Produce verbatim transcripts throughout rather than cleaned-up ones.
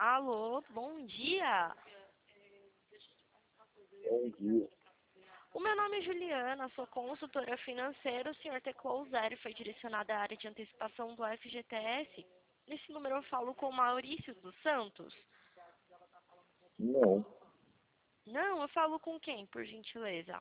Alô, bom dia. Bom dia. O meu nome é Juliana, sou consultora financeira. O senhor teclou zero e foi direcionado à área de antecipação do F G T S. Nesse número eu falo com o Maurício dos Santos. Não, Não, eu falo com quem, por gentileza?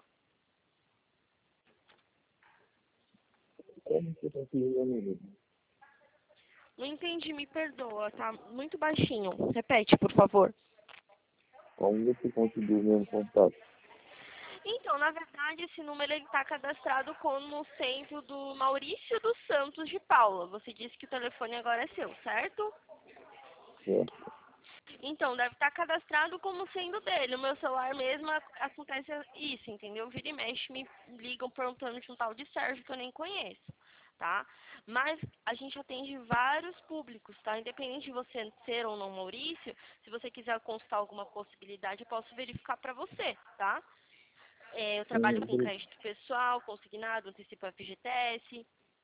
como você conseguiu me Não entendi, me perdoa, tá muito baixinho. Repete, por favor. Como você conseguiu meu contato? Então, na verdade, esse número está cadastrado como sendo do Maurício dos Santos de Paula. Você disse que o telefone agora é seu, certo? Certo? Então, deve estar cadastrado como sendo dele. O meu celular mesmo a- acontece isso, entendeu? Vira e mexe, me ligam perguntando de um tal de Sérgio que eu nem conheço, tá? Mas a gente atende vários públicos, tá? Independente de você ser ou não Maurício, se você quiser consultar alguma possibilidade, eu posso verificar para você, tá? É, eu Sim, trabalho com obri- crédito pessoal, consignado, antecipo F G T S.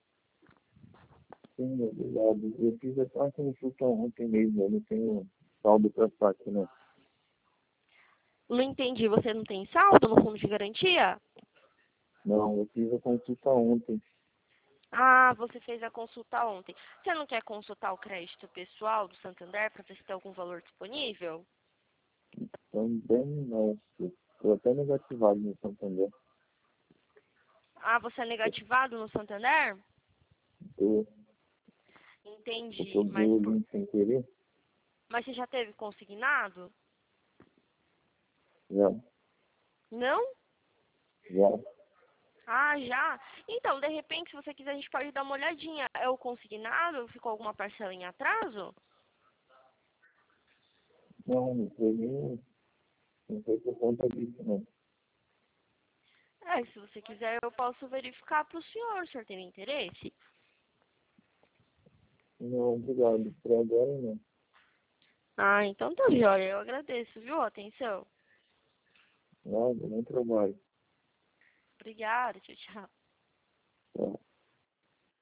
sim, obrigado. Eu fiz até uma consulta ontem mesmo, eu não tenho saldo para saque, né? Não entendi, você não tem saldo no fundo de garantia? Não, eu fiz a consulta ontem. Ah, você fez a consulta ontem. Você não quer consultar o crédito pessoal do Santander para ver se tem algum valor disponível? Também não. Estou até negativado no Santander. Ah, você é negativado no Santander? Eu Entendi, eu mas, dei o por- link sem querer. mas você já teve consignado? Já, Não? já. Ah, já? Então, de repente, se você quiser, a gente pode dar uma olhadinha. É o consignado? Ficou alguma parcela em atraso? Não, não foi nem, não foi por conta disso, não. É, se você quiser, eu posso verificar para o senhor. O senhor tem interesse? Não, obrigado. Por agora, não. Ah, então tá jóia. Eu agradeço, viu? Atenção. Nada, nem trabalho. Obrigada. Tchau, tchau.